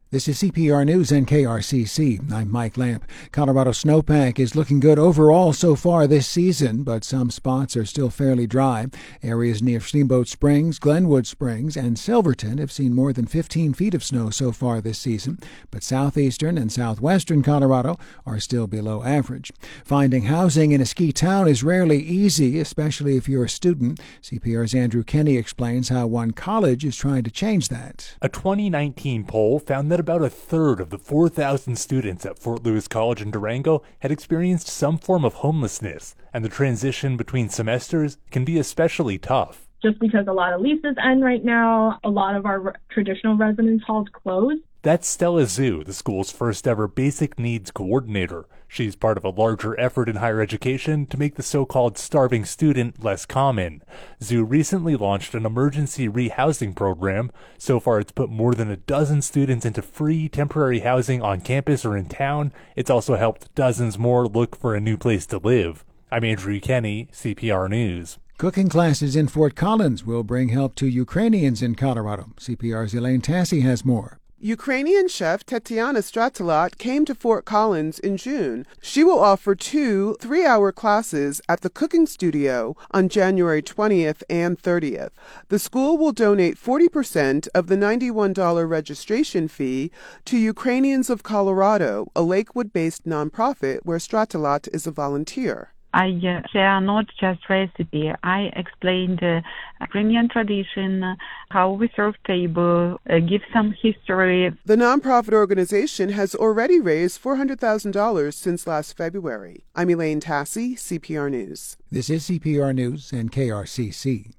This is CPR News and KRCC. I'm Mike Lamp. Colorado snowpack is looking good overall so far this season, but some spots are still fairly dry. Areas near Steamboat Springs, Glenwood Springs, and Silverton have seen more than 15 feet of snow so far this season, but southeastern and southwestern Colorado are still below average. Finding housing in a ski town is rarely easy, especially if you're a student. CPR's Andrew Kenny explains how one college is trying to change that. A 2019 poll found that about a third of the 4,000 students at Fort Lewis College in Durango had experienced some form of homelessness, and the transition between semesters can be especially tough. Just because a lot of leases end right now, a lot of our traditional residence halls close. That's Stella Zhu, the school's first ever basic needs coordinator. She's part of a larger effort in higher education to make the so-called starving student less common. Zhu recently launched an emergency rehousing program. So far, it's put more than a dozen students into free temporary housing on campus or in town. It's also helped dozens more look for a new place to live. I'm Andrew Kenny, CPR News. Cooking classes in Fort Collins will bring help to Ukrainians in Colorado. CPR's Elaine Tassi has more. Ukrainian chef Tetiana Stratilat came to Fort Collins in June. She will offer 2 3-hour classes at the cooking studio on January 20th and 30th. The school will donate 40% of the $91 registration fee to Ukrainians of Colorado, a Lakewood-based nonprofit where Stratilat is a volunteer. I share not just recipe. I explain the Ukrainian tradition, how we serve table, give some history. The nonprofit organization has already raised $400,000 since last February. I'm Elaine Tassi, CPR News. This is CPR News and KRCC.